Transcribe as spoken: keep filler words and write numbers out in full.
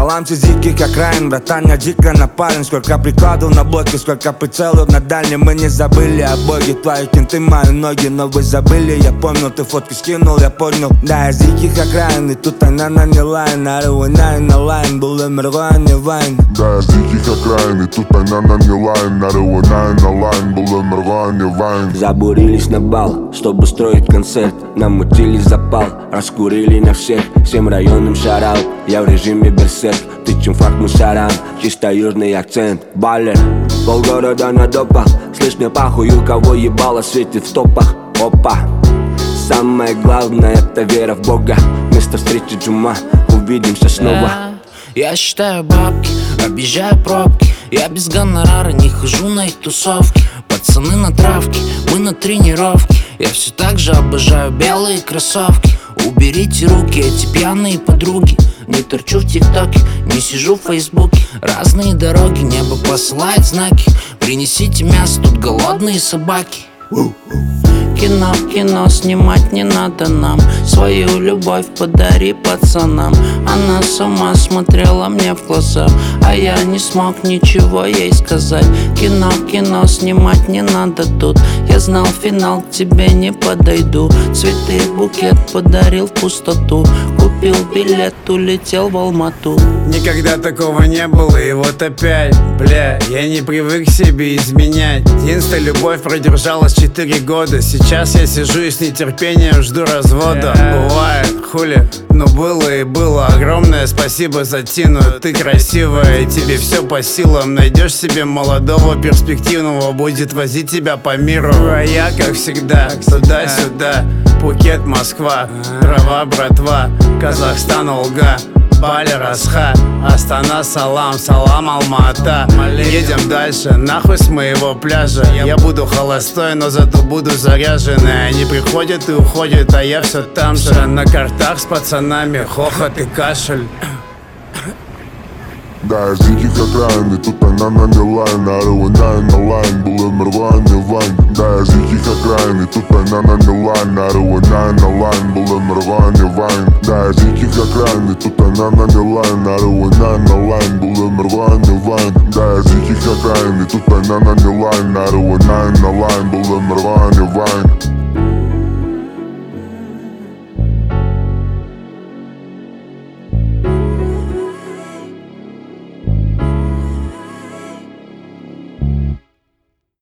Салам с диких окраин, братан, я дико напарен. Сколько прикладов на блоке, сколько прицелов на дальнем. Мы не забыли о боге, твои кенты, мои ноги. Но вы забыли, я помнил, ты фотки скинул, я понял. Да, я с диких окраин, и тут она наняла. Нарывай на лайн, был умерла, не вайн. Да, я с диких окраин, и тут она наняла. Нарывай на лайн, был умерла, не вайн. Забурились на бал, чтобы строить концерт. Намутили запал, раскурили на всех. Всем районам шараут, я в режиме берсерк. Тычем факт мусорам, чисто южный акцент. Баллер, полгорода на допах. Слышь, мне похуй, у кого ебало светит в топах. Опа, самое главное это вера в Бога. Место встречи джума, увидимся снова. Я считаю бабки, объезжаю пробки. Я без гонорара не хожу на их тусовки. Пацаны на травке, мы на тренировке. Я все так же обожаю белые кроссовки. Уберите руки, эти пьяные подруги. Не торчу в тиктоке, не сижу в фейсбуке. Разные дороги, небо посылает знаки. Принесите мясо, тут голодные собаки. Кино, кино снимать не надо нам. Свою любовь подари пацанам. Она сама смотрела мне в глаза, а я не смог ничего ей сказать. Кино, кино снимать не надо тут. Я знал финал, к тебе не подойду. Цветы, букет подарил в пустоту. Купил билет, улетел в Алмату. Никогда такого не было, и вот опять, бля, я не привык себе изменять. Единственная любовь продержалась четыре года. Сейчас я сижу и с нетерпением жду развода. Бывает, хули, но было и было. Огромное спасибо за Тину, ты красивая, и тебе все по силам. Найдешь себе молодого, перспективного, будет возить тебя по миру. А я, как всегда, туда-сюда. Пхукет, Москва, трава, братва, Казахстан, Олга, Бали, Расха, Астана, салам, салам, Алма-Ата. Едем дальше, нахуй с моего пляжа. Я буду холостой, но зато буду заряженный. Они приходят и уходят, а я все там же. На картах с пацанами, хохот и кашель. Да, я с диких окраин, и тут она наняла. Нарывай на лайн, был умерла, не вайн. Да, я с диких окраин, и тут она наняла. Нарывай на лайн, был умерла, не вайн. Да, я с диких окраин, и тут она наняла. Нарывай на лайн, был умерла, не вайн. Да, я с диких окраин, и тут она наняла. Нарывай на лайн, был умерла, не вайн.